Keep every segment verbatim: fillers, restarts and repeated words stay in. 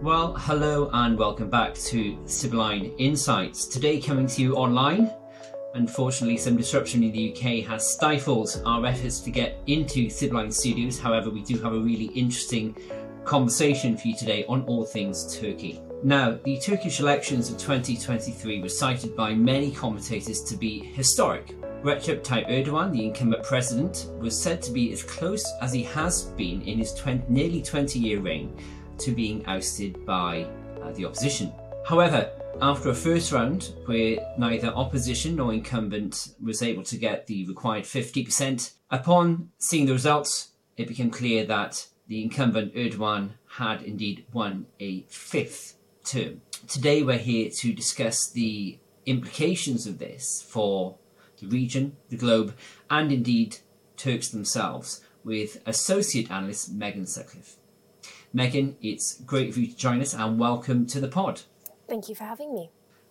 Well, hello and welcome back to Sibylline Insights. Today coming to you online. Unfortunately, some disruption in the U K has stifled our efforts to get into Sibylline Studios. However, we do have a really interesting conversation for you today on all things Turkey. Now, the Turkish elections of twenty twenty-three were cited by many commentators to be historic. Recep Tayyip Erdogan, the incumbent president, was said to be as close as he has been in his twenty, nearly twenty-year reign to being ousted by uh, the opposition. However, after a first round where neither opposition nor incumbent was able to get the required fifty percent, upon seeing the results, it became clear that the incumbent Erdogan had indeed won a fifth term. Today we're here to discuss the implications of this for the region, the globe, and indeed Turks themselves, with associate analyst Megan Sutcliffe. Megan, it's great for you to join us and welcome to the pod. Thank you for having me.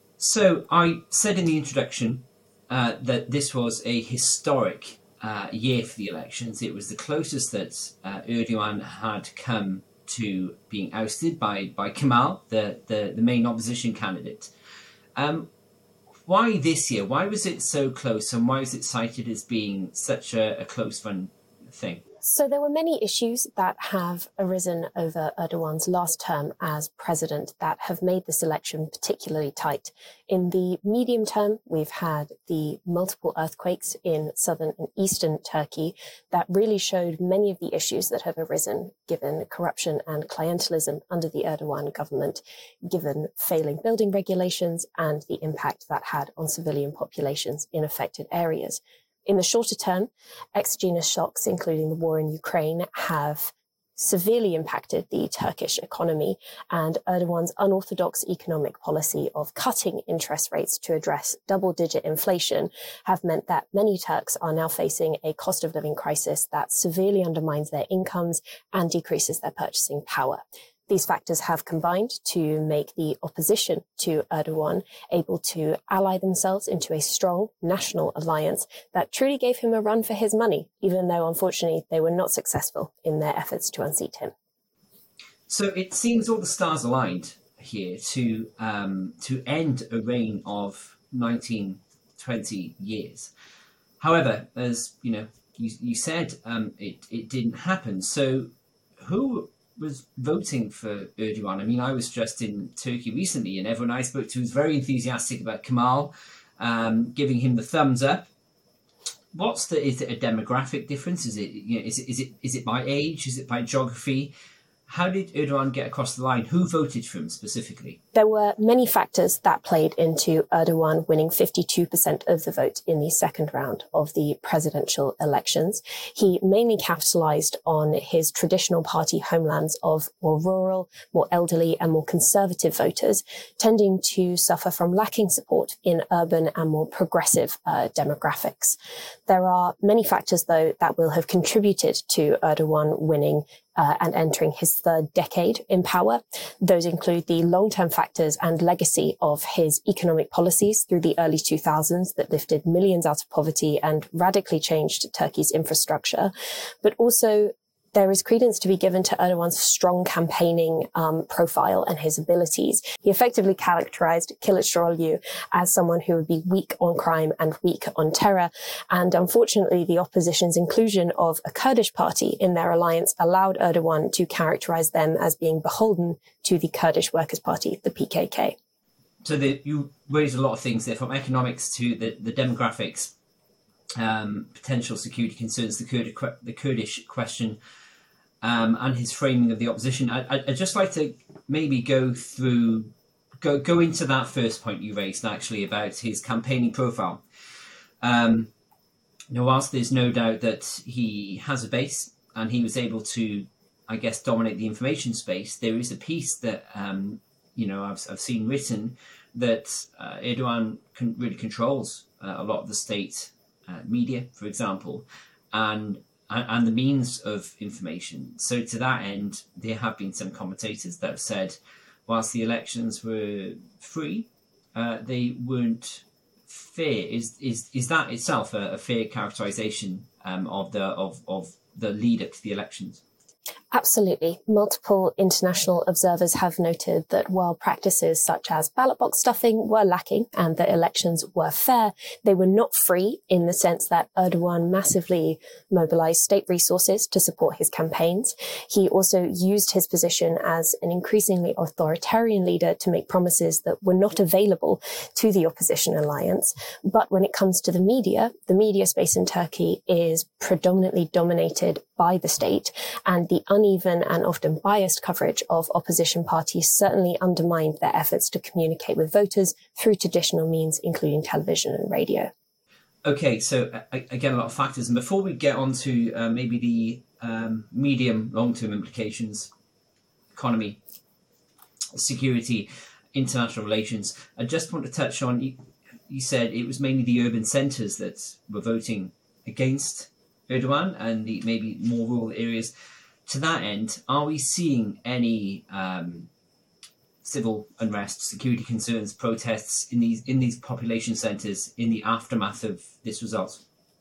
So I said in the introduction uh, that this was a historic uh, year for the elections. It was the closest that uh, Erdogan had come to being ousted by, by Kemal, the, the, the main opposition candidate. Um, why this year? Why was it so close, and why was it cited as being such a, a close-run thing? So there were many issues that have arisen over Erdogan's last term as president that have made this election particularly tight. In the medium term, we've had the multiple earthquakes in southern and eastern Turkey that really showed many of the issues that have arisen given corruption and clientelism under the Erdogan government, given failing building regulations and the impact that had on civilian populations in affected areas. In the shorter term, exogenous shocks, including the war in Ukraine, have severely impacted the Turkish economy, and Erdogan's unorthodox economic policy of cutting interest rates to address double-digit inflation have meant that many Turks are now facing a cost of living crisis that severely undermines their incomes and decreases their purchasing power. These factors have combined to make the opposition to Erdogan able to ally themselves into a strong national alliance that truly gave him a run for his money, even though, unfortunately, they were not successful in their efforts to unseat him. So it seems all the stars aligned here to um, to end a reign of nineteen, twenty years. However, as you know, you, you said um, it, it didn't happen. So who was voting for Erdogan? I mean, I was just in Turkey recently, and everyone I spoke to was very enthusiastic about Kemal, um, giving him the thumbs up. What's the? Is it a demographic difference? Is it? You know, is it? Is it? Is it by age? Is it by geography? How did Erdogan get across the line? Who voted for him specifically? There were many factors that played into Erdogan winning fifty-two percent of the vote in the second round of the presidential elections. He mainly capitalized on his traditional party homelands of more rural, more elderly and more conservative voters, tending to suffer from lacking support in urban and more progressive uh, demographics. There are many factors, though, that will have contributed to Erdogan winning Uh, and entering his third decade in power. Those include the long-term factors and legacy of his economic policies through the early two thousands that lifted millions out of poverty and radically changed Turkey's infrastructure, but also there is credence to be given to Erdogan's strong campaigning um, profile and his abilities. He effectively characterized Kılıçdaroğlu as someone who would be weak on crime and weak on terror. And unfortunately, the opposition's inclusion of a Kurdish party in their alliance allowed Erdogan to characterize them as being beholden to the Kurdish Workers' Party, the P K K. So the, you raised a lot of things there, from economics to the, the demographics, um, potential security concerns, the, Kurd, the Kurdish question, Um, and his framing of the opposition. I, I, I'd just like to maybe go through, go go into that first point you raised, actually, about his campaigning profile. Um, now, whilst there's no doubt that he has a base and he was able to, I guess, dominate the information space, there is a piece that, um, you know, I've, I've seen written that uh, Erdogan can, really controls uh, a lot of the state uh, media, for example, and and the means of information. So to that end, there have been some commentators that have said, whilst the elections were free, uh, they weren't fair. Is is is that itself a, a fair characterization um, of the of of the lead up to the elections? Absolutely. Multiple international observers have noted that while practices such as ballot box stuffing were lacking and that elections were fair, they were not free in the sense that Erdogan massively mobilized state resources to support his campaigns. He also used his position as an increasingly authoritarian leader to make promises that were not available to the opposition alliance. But when it comes to the media, the media space in Turkey is predominantly dominated by the state, and the uneven and often biased coverage of opposition parties certainly undermined their efforts to communicate with voters through traditional means, including television and radio. Okay, so uh, again, a lot of factors. And before we get on to uh, maybe the um, medium, long-term implications, economy, security, international relations, I just want to touch on, you, you said it was mainly the urban centres that were voting against Erdogan and the maybe more rural areas. To that end, are we seeing any um, civil unrest, security concerns, protests in these in these population centres in the aftermath of this result?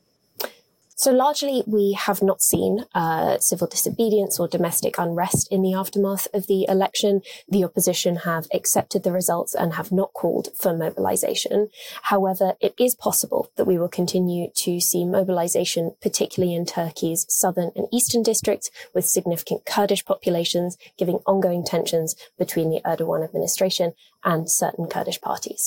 So largely, we have not seen uh, civil disobedience or domestic unrest in the aftermath of the election. The opposition have accepted the results and have not called for mobilization. However, it is possible that we will continue to see mobilization, particularly in Turkey's southern and eastern districts, with significant Kurdish populations, giving ongoing tensions between the Erdogan administration and certain Kurdish parties.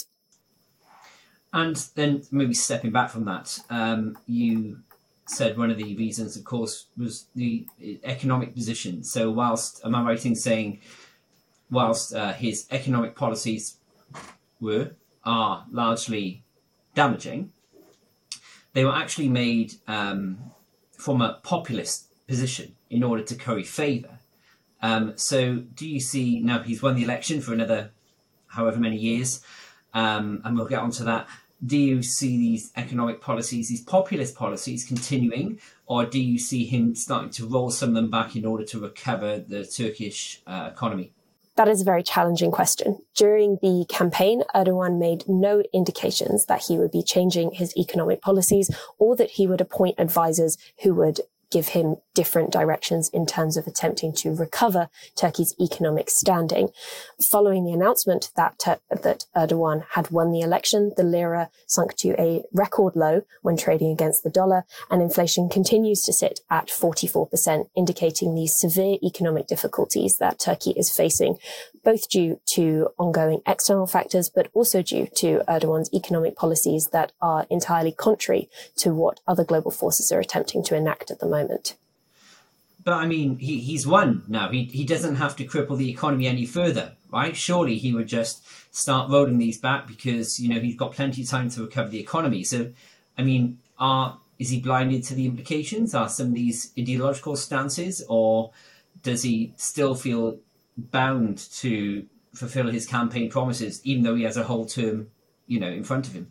And then maybe stepping back from that, um, you said one of the reasons, of course, was the economic position. So whilst, am I right in saying, whilst uh, his economic policies were, are largely damaging, they were actually made um, from a populist position in order to curry favour. Um, so do you see, now he's won the election for another however many years, um, and we'll get onto that. Do you see these economic policies, these populist policies continuing, or do you see him starting to roll some of them back in order to recover the Turkish uh, economy? That is a very challenging question. During the campaign, Erdogan made no indications that he would be changing his economic policies or that he would appoint advisors who would give him different directions in terms of attempting to recover Turkey's economic standing. Following the announcement that uh, that Erdogan had won the election, the lira sunk to a record low when trading against the dollar, and inflation continues to sit at forty-four percent, indicating the severe economic difficulties that Turkey is facing, both due to ongoing external factors, but also due to Erdogan's economic policies that are entirely contrary to what other global forces are attempting to enact at the moment. Moment. But I mean, he, he's won now. He he doesn't have to cripple the economy any further, right? Surely he would just start rolling these back because, you know, he's got plenty of time to recover the economy. So, I mean, are is he blinded to the implications? Are some of these ideological stances, or does he still feel bound to fulfill his campaign promises, even though he has a whole term, you know, in front of him?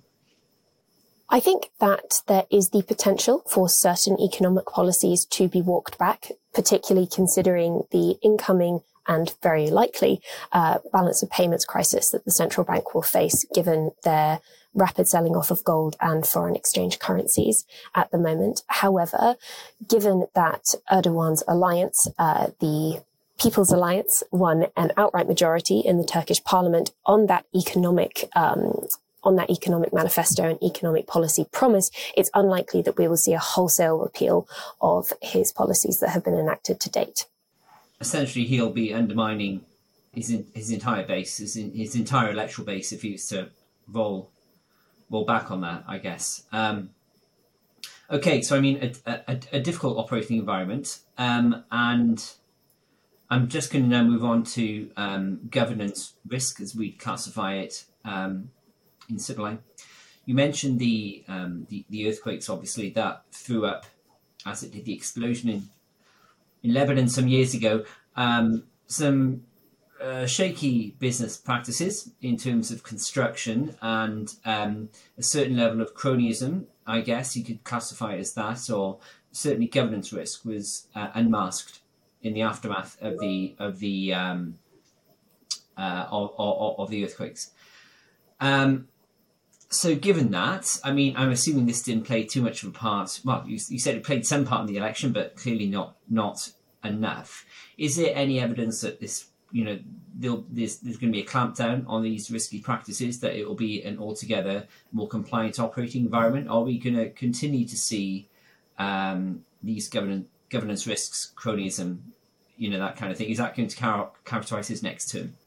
I think that there is the potential for certain economic policies to be walked back, particularly considering the incoming and very likely uh, balance of payments crisis that the central bank will face, given their rapid selling off of gold and foreign exchange currencies at the moment. However, given that Erdogan's alliance, uh, the People's Alliance, won an outright majority in the Turkish parliament on that economic um on that economic manifesto and economic policy promise, it's unlikely that we will see a wholesale repeal of his policies that have been enacted to date. Essentially, he'll be undermining his his entire base, his, his entire electoral base, if he was to roll roll back on that, I guess. Um, okay, so I mean, a, a, a difficult operating environment, um, and I'm just going to now move on to um, governance risk, as we classify it. Um, in Sibylline. You mentioned the, um, the the earthquakes, obviously, that threw up, as it did the explosion in, in Lebanon some years ago, um, some uh, shaky business practices in terms of construction and um, a certain level of cronyism, I guess you could classify it as that, or certainly governance risk was uh, unmasked in the aftermath of the of the um, uh, of, of, of the earthquakes. Um, So given that, I mean, I'm assuming this didn't play too much of a part. Well, you, you said it played some part in the election, but clearly not not enough. Is there any evidence that this, you know, there's, there's going to be a clampdown on these risky practices, that it will be an altogether more compliant operating environment? Are we going to continue to see um, these governance governance risks, cronyism, you know, that kind of thing? Is that going to char- characterise his next term?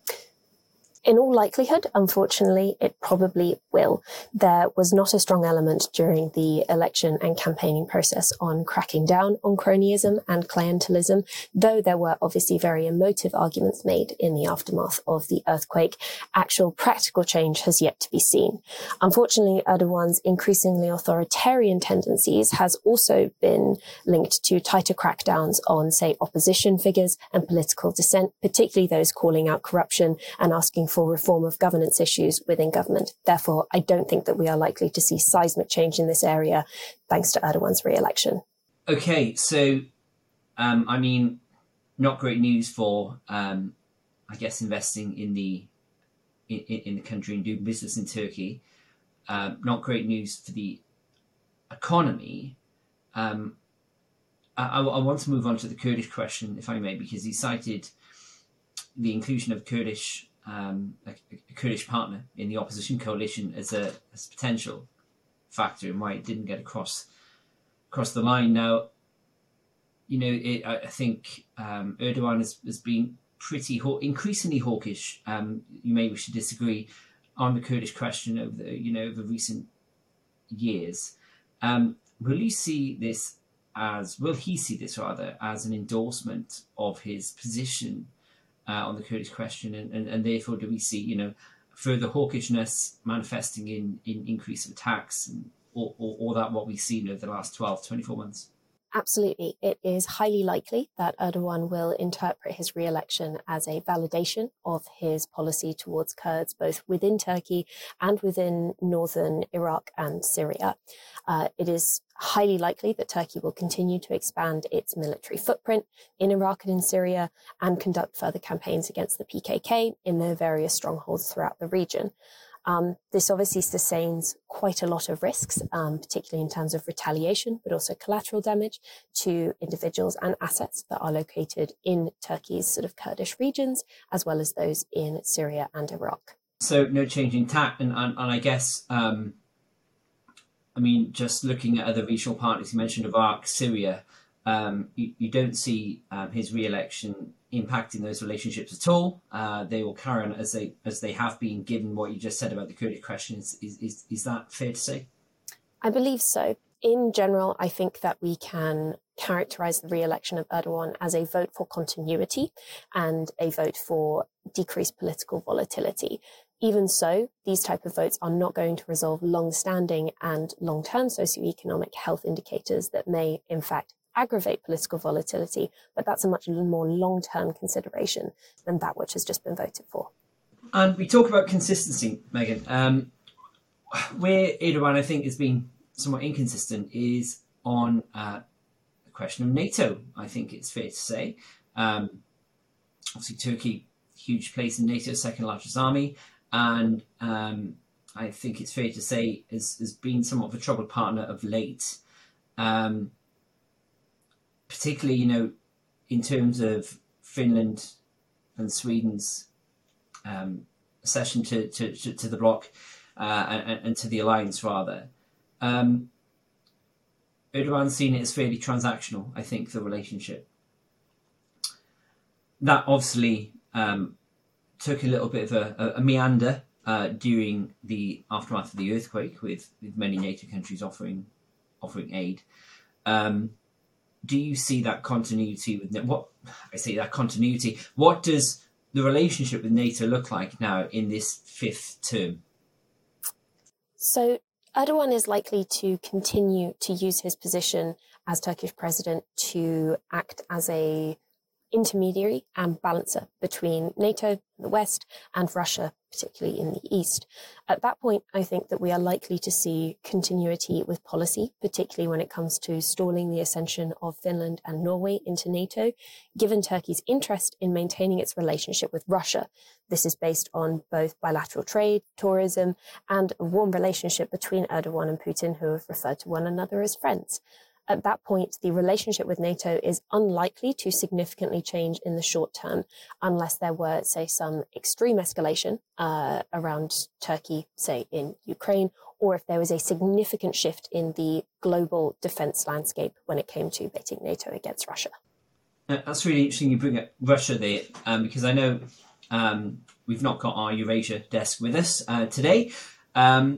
In all likelihood, unfortunately, it probably will. There was not a strong element during the election and campaigning process on cracking down on cronyism and clientelism, though there were obviously very emotive arguments made in the aftermath of the earthquake. Actual practical change has yet to be seen. Unfortunately, Erdogan's increasingly authoritarian tendencies has also been linked to tighter crackdowns on, say, opposition figures and political dissent, particularly those calling out corruption and asking for reform of governance issues within government. Therefore, I don't think that we are likely to see seismic change in this area thanks to Erdogan's re-election. Okay, so, um, I mean, not great news for, um, I guess, investing in the in, in the country and doing business in Turkey. Um, not great news for the economy. Um, I, I want to move on to the Kurdish question, if I may, because he cited the inclusion of Kurdish Um, a, a Kurdish partner in the opposition coalition as a, as a potential factor in why it didn't get across across the line. Now, you know, it, I, I think um, Erdogan has, has been pretty haw- increasingly hawkish. Um, you may wish to disagree on the Kurdish question over the, you know, over recent years. Um, will you see this as? Will he see this rather as an endorsement of his position Uh, on the Kurdish question, and, and, and therefore do we see, you know, further hawkishness manifesting in, in increase of attacks, and, or, or, or that what we've seen over the last twelve, twenty-four months? Absolutely. It is highly likely that Erdogan will interpret his re-election as a validation of his policy towards Kurds, both within Turkey and within northern Iraq and Syria. Uh, it is highly likely that Turkey will continue to expand its military footprint in Iraq and in Syria and conduct further campaigns against the P K K in their various strongholds throughout the region. Um, this obviously sustains quite a lot of risks, um, particularly in terms of retaliation, but also collateral damage to individuals and assets that are located in Turkey's sort of Kurdish regions, as well as those in Syria and Iraq. So no change in tack, and, and, and I guess, um, I mean, just looking at other regional partners, you mentioned Iraq, Syria, um, you, you don't see um, his re-election impacting those relationships at all. Uh, they will carry on as they as they have been, given what you just said about the Kurdish question. Is, is, is, is that fair to say? I believe so. In general, I think that we can characterize the re-election of Erdogan as a vote for continuity and a vote for decreased political volatility. Even so, these type of votes are not going to resolve long-standing and long-term socioeconomic health indicators that may, in fact, aggravate political volatility, but that's a much more long-term consideration than that which has just been voted for. And we talk about consistency, Megan. Um, where Erdogan, I think, has been somewhat inconsistent is on uh, the question of NATO, I think it's fair to say. Um, obviously, Turkey, huge place in NATO, second largest army, and um, I think it's fair to say has, has been somewhat of a troubled partner of late. Um, particularly, you know, in terms of Finland and Sweden's um, accession to, to, to, to the bloc uh, and, and to the alliance, rather. Um, Erdogan's seen it as fairly transactional, I think, the relationship. That obviously um, took a little bit of a, a, a meander uh, during the aftermath of the earthquake, with, with many NATO countries offering offering aid. Um, Do you see that continuity with what I say that continuity? What does the relationship with NATO look like now in this fifth term? So Erdogan is likely to continue to use his position as Turkish president to act as a intermediary and balancer between NATO, the West, and Russia, particularly in the East. At that point, I think that we are likely to see continuity with policy, particularly when it comes to stalling the ascension of Finland and Norway into NATO, given Turkey's interest in maintaining its relationship with Russia. This is based on both bilateral trade, tourism, and a warm relationship between Erdogan and Putin, who have referred to one another as friends. At that point, the relationship with NATO is unlikely to significantly change in the short term, unless there were, say, some extreme escalation uh, around Turkey, say in Ukraine, or if there was a significant shift in the global defense landscape when it came to pitting NATO against Russia. Uh, that's really interesting you bring up Russia there, um, because I know um, we've not got our Eurasia desk with us uh, today, um,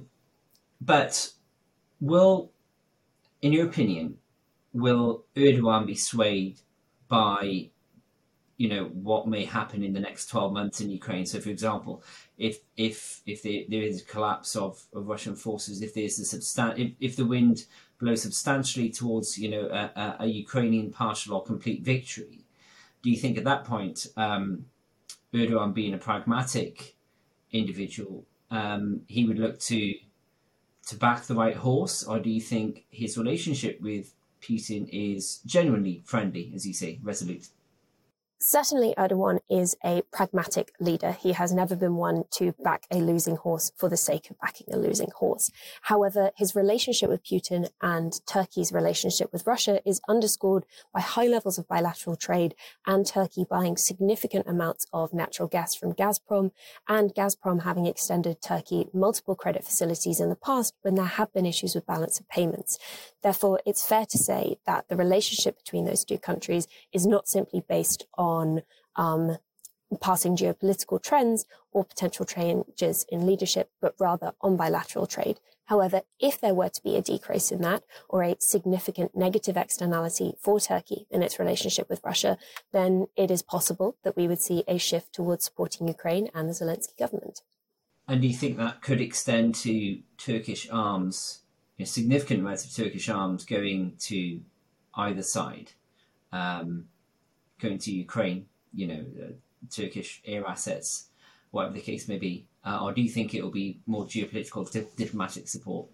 but will, in your opinion, will Erdogan be swayed by, you know, what may happen in the next twelve months in Ukraine? So, for example, if if if there, there is a collapse of, of Russian forces, if there's a substan- if, if the wind blows substantially towards, you know, a, a, a Ukrainian partial or complete victory, do you think at that point, um, Erdogan being a pragmatic individual, um, he would look to to back the right horse, or do you think his relationship with Putin is genuinely friendly, as you say, resolute? Certainly, Erdogan is a pragmatic leader. He has never been one to back a losing horse for the sake of backing a losing horse. However, his relationship with Putin and Turkey's relationship with Russia is underscored by high levels of bilateral trade and Turkey buying significant amounts of natural gas from Gazprom, and Gazprom having extended Turkey multiple credit facilities in the past when there have been issues with balance of payments. Therefore, it's fair to say that the relationship between those two countries is not simply based on on um, passing geopolitical trends or potential changes in leadership, but rather on bilateral trade. However, if there were to be a decrease in that or a significant negative externality for Turkey in its relationship with Russia, then it is possible that we would see a shift towards supporting Ukraine and the Zelensky government. And do you think that could extend to Turkish arms, you know, significant amounts of Turkish arms going to either side? Um, going to Ukraine, you know, uh, Turkish air assets, whatever the case may be? Uh, or do you think it will be more geopolitical, di- diplomatic support?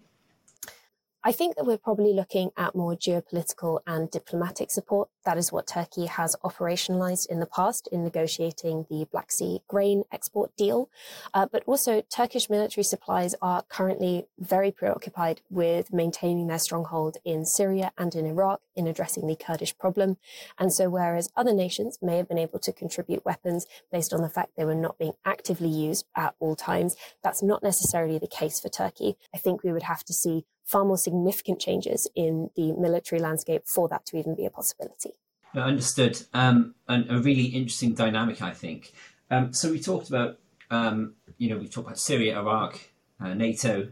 I think that we're probably looking at more geopolitical and diplomatic support. That is what Turkey has operationalized in the past in negotiating the Black Sea grain export deal. Uh, but also Turkish military supplies are currently very preoccupied with maintaining their stronghold in Syria and in Iraq in addressing the Kurdish problem. And so whereas other nations may have been able to contribute weapons based on the fact they were not being actively used at all times, that's not necessarily the case for Turkey. I think we would have to see far more significant changes in the military landscape for that to even be a possibility. Understood. Um, and a really interesting dynamic, I think. Um, so we talked about, um, you know, we talked about Syria, Iraq, uh, NATO,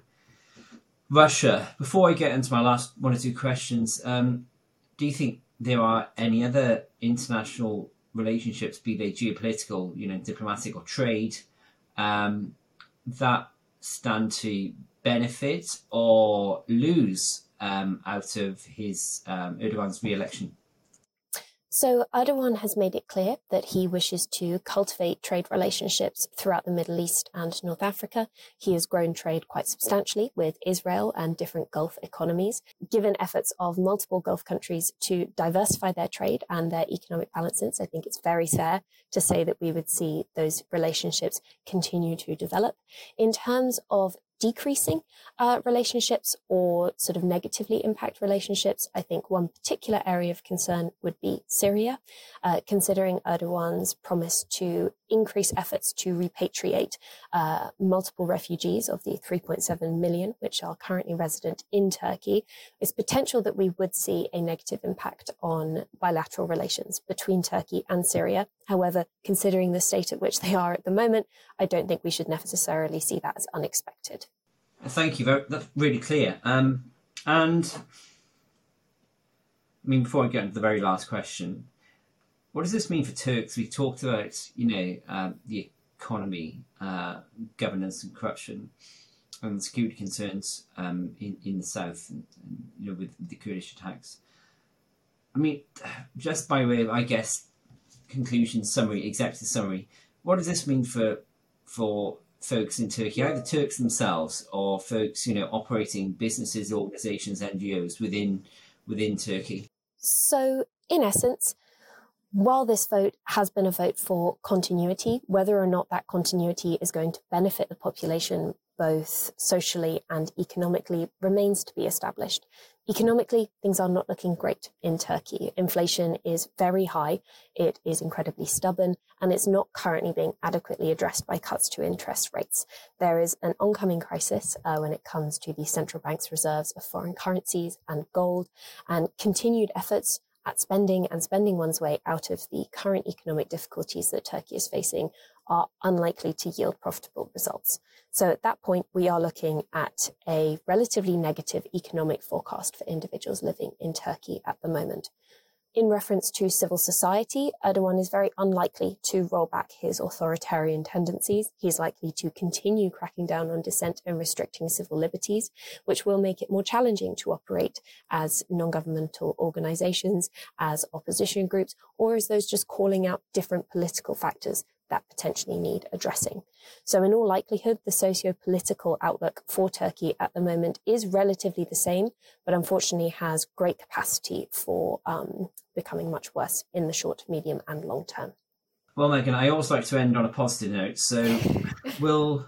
Russia. Before I get into my last one or two questions, um, do you think there are any other international relationships, be they geopolitical, you know, diplomatic or trade, um, that stand to benefit or lose um, out of his um, Erdogan's re-election? So Erdogan has made it clear that he wishes to cultivate trade relationships throughout the Middle East and North Africa. He has grown trade quite substantially with Israel and different Gulf economies. Given efforts of multiple Gulf countries to diversify their trade and their economic balances, I think it's very fair to say that we would see those relationships continue to develop. In terms of decreasing uh, relationships or sort of negatively impact relationships, I think one particular area of concern would be Syria, uh, considering Erdogan's promise to increase efforts to repatriate uh, multiple refugees of the three point seven million, which are currently resident in Turkey. It's potential that we would see a negative impact on bilateral relations between Turkey and Syria. However, considering the state at which they are at the moment, I don't think we should necessarily see that as unexpected. Thank you. Very, that's really clear. Um, and I mean, before I get into the very last question, what does this mean for Turks? We talked about, you know, uh, the economy, uh, governance and corruption, and the security concerns um, in in the south, and, and you know, with the Kurdish attacks. I mean, just by way of, I guess, conclusion summary, executive summary, what does this mean for for folks in Turkey, either Turks themselves or folks, you know, operating businesses, organisations, N G Os within within Turkey? So, in essence, while this vote has been a vote for continuity, whether or not that continuity is going to benefit the population both socially and economically, remains to be established. Economically, things are not looking great in Turkey. Inflation is very high, it is incredibly stubborn, and it's not currently being adequately addressed by cuts to interest rates. There is an oncoming crisis uh, when it comes to the central bank's reserves of foreign currencies and gold, and continued efforts at spending and spending one's way out of the current economic difficulties that Turkey is facing are unlikely to yield profitable results. So at that point, we are looking at a relatively negative economic forecast for individuals living in Turkey at the moment. In reference to civil society, Erdogan is very unlikely to roll back his authoritarian tendencies. He's likely to continue cracking down on dissent and restricting civil liberties, which will make it more challenging to operate as non-governmental organizations, as opposition groups, or as those just calling out different political factors that potentially need addressing. So in all likelihood, the socio-political outlook for Turkey at the moment is relatively the same, but unfortunately has great capacity for um, becoming much worse in the short, medium and long term. Well, Megan, I always like to end on a positive note. So will,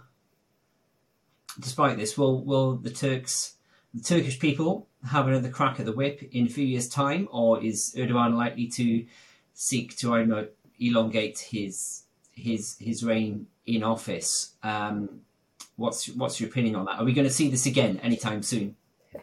despite this, will will the Turks, the Turkish people have another crack at the whip in a few years' time, or is Erdogan likely to seek to, I don't know, elongate his his his reign in office? Um, what's what's your opinion on that? Are we going to see this again anytime soon?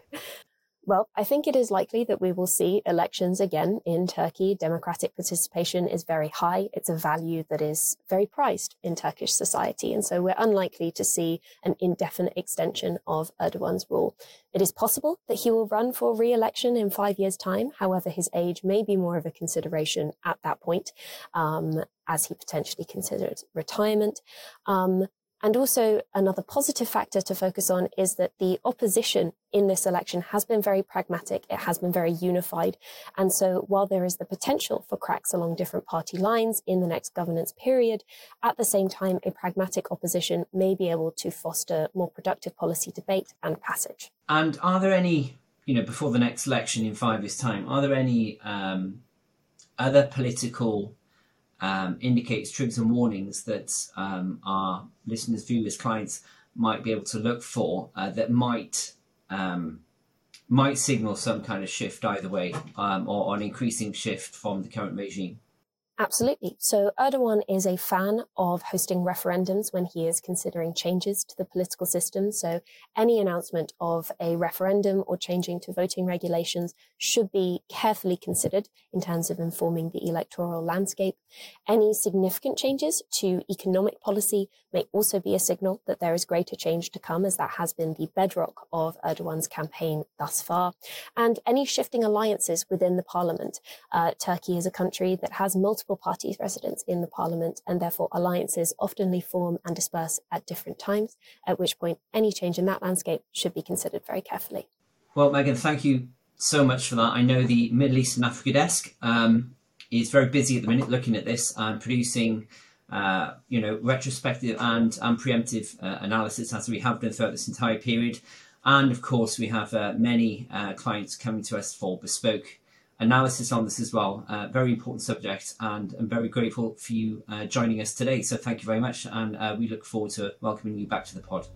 Well, I think it is likely that we will see elections again in Turkey. Democratic participation is very high. It's a value that is very prized in Turkish society. And so we're unlikely to see an indefinite extension of Erdogan's rule. It is possible that he will run for re-election in five years' time. However, his age may be more of a consideration at that point, um, as he potentially considers retirement. Um, And also another positive factor to focus on is that the opposition in this election has been very pragmatic. It has been very unified. And so while there is the potential for cracks along different party lines in the next governance period, at the same time, a pragmatic opposition may be able to foster more productive policy debate and passage. And are there any, you know, before the next election in five years' time, are there any um, other political Um, indicates triggers and warnings that um, our listeners, viewers, clients might be able to look for uh, that might um, might signal some kind of shift either way, um, or an increasing shift from the current regime? Absolutely. So Erdogan is a fan of hosting referendums when he is considering changes to the political system. So any announcement of a referendum or changing to voting regulations should be carefully considered in terms of informing the electoral landscape. Any significant changes to economic policy may also be a signal that there is greater change to come, as that has been the bedrock of Erdogan's campaign thus far. And any shifting alliances within the parliament. Uh, Turkey is a country that has multiple party residents in the parliament, and therefore alliances often form and disperse at different times, at which point any change in that landscape should be considered very carefully. Well, Megan, thank you so much for that. I know the Middle East and Africa desk um, is very busy at the minute looking at this and producing uh, you know, retrospective and, and preemptive uh, analysis, as we have done throughout this entire period. And of course, we have uh, many uh, clients coming to us for bespoke analysis on this as well. Uh, very important subject, and I'm very grateful for you uh, joining us today. So thank you very much, and uh, we look forward to welcoming you back to the pod.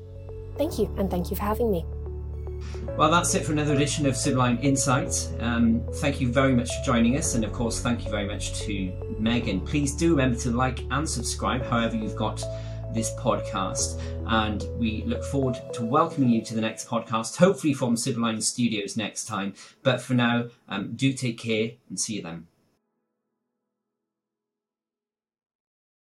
Thank you, and thank you for having me. Well, that's it for another edition of Sibylline Insights. Um, thank you very much for joining us, and of course, thank you very much to Megan. Please do remember to like and subscribe, however you've got this podcast, and we look forward to welcoming you to the next podcast, hopefully from Sibylline Studios next time. But for now, um, do take care and see you then.